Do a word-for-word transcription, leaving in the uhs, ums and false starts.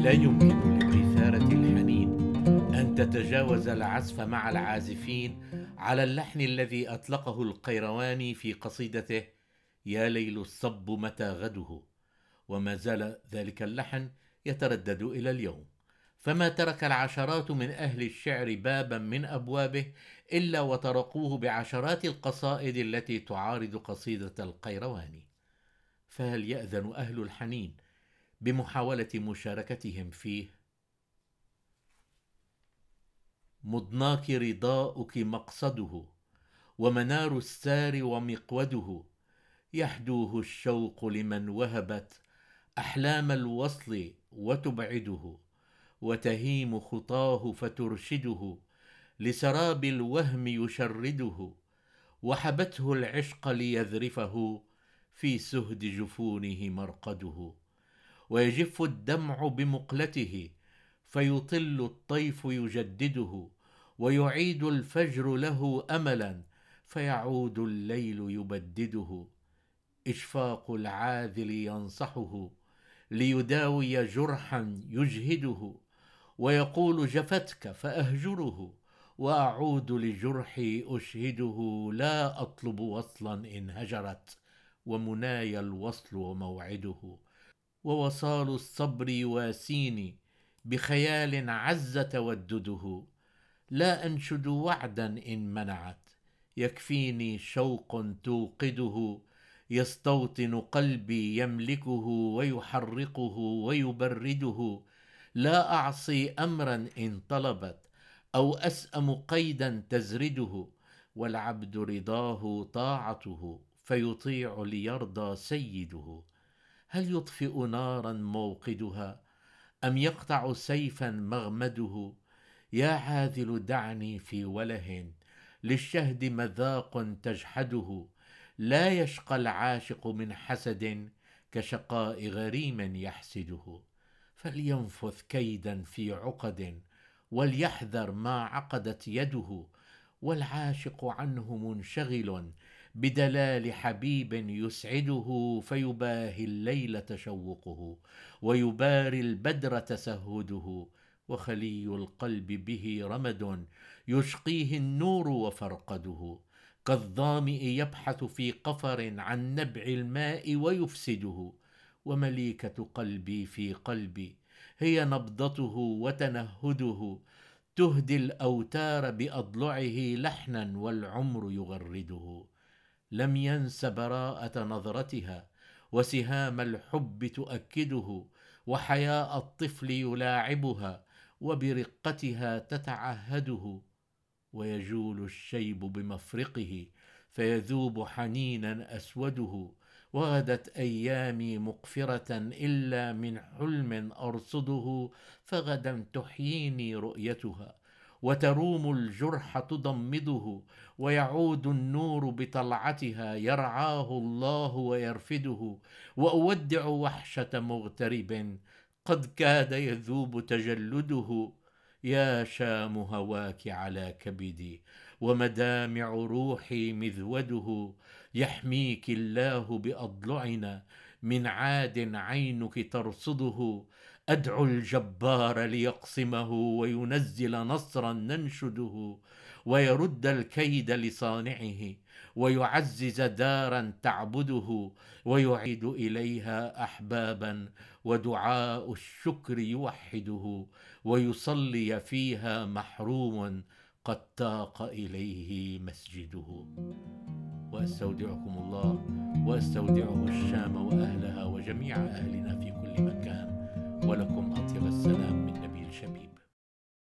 لا يمكن لقيثارة الحنين أن تتجاوز العزف مع العازفين على اللحن الذي أطلقه القيرواني في قصيدته يا ليل الصب متى غده، وما زال ذلك اللحن يتردد إلى اليوم. فما ترك العشرات من أهل الشعر بابا من أبوابه إلا وطرقوه بعشرات القصائد التي تعارض قصيدة القيرواني. فهل يأذن أهل الحنين بمحاولة مشاركتهم فيه؟ مضناك رضاؤك مقصده، ومنار السار ومقوده، يحدوه الشوق لمن وهبت أحلام الوصل وتبعده، وتهيم خطاه فترشده لسراب الوهم يشرده، وحبته العشق ليذرفه في سهد جفونه مرقده، ويجف الدمع بمقلته فيطل الطيف يجدده، ويعيد الفجر له أملا فيعود الليل يبدده، إشفاق العاذل ينصحه ليداوي جرحا يجهده، ويقول جفتك فأهجره وأعود لجرحي أشهده، لا أطلب وصلا إن هجرت ومناي الوصل وموعده، ووصال الصبر يواسيني بخيال عز تودده، لا أنشد وعدا إن منعت يكفيني شوق توقده، يستوطن قلبي يملكه ويحرقه ويبرده، لا أعصي أمرا إن طلبت أو أسأم قيدا تزرده، والعبد رضاه طاعته فيطيع ليرضى سيده، هل يطفئ نارا موقدها أم يقطع سيفا مغمده، يا عاذل دعني في وله للشهد مذاق تجحده، لا يشقى العاشق من حسد كشقاء غريم يحسده، فلينفث كيدا في عقد وليحذر ما عقدت يده، والعاشق عنه منشغل بدلال حبيب يسعده، فيباهي الليل تشوقه ويباري البدر تسهده، وخلي القلب به رمد يشقيه النور وفرقده، كالظامئ يبحث في قفر عن نبع الماء ويفسده، ومليكة قلبي في قلبي هي نبضته وتنهده، تهدي الأوتار بأضلعه لحنا والعمر يغرده، لم ينس براءة نظرتها وسهام الحب تؤكده، وحياء الطفل يلاعبها وبرقتها تتعهده، ويجول الشيب بمفرقه فيذوب حنينا أسوده، وغدت أيامي مقفرة إلا من حلم أرصده، فغدا تحييني رؤيتها وتروم الجرح تضمده، ويعود النور بطلعتها يرعاه الله ويرفده، وأودع وحشة مغترب قد كاد يذوب تجلده، يا شام هواك على كبدي ومدامع روحي مذوده، يحميك الله بأضلعنا من عاد عينك ترصده، أدعو الجبار ليقسمه وينزل نصرا ننشده، ويرد الكيد لصانعه ويعزز دارا تعبده، ويعيد إليها أحبابا ودعاء الشكر يوحده، ويصلي فيها محروم قد تاق إليه مسجده. وأستودعكم الله وأستودعه الشام وأهلها وجميع أهلنا في كل مكان، ولكم أطيب السلام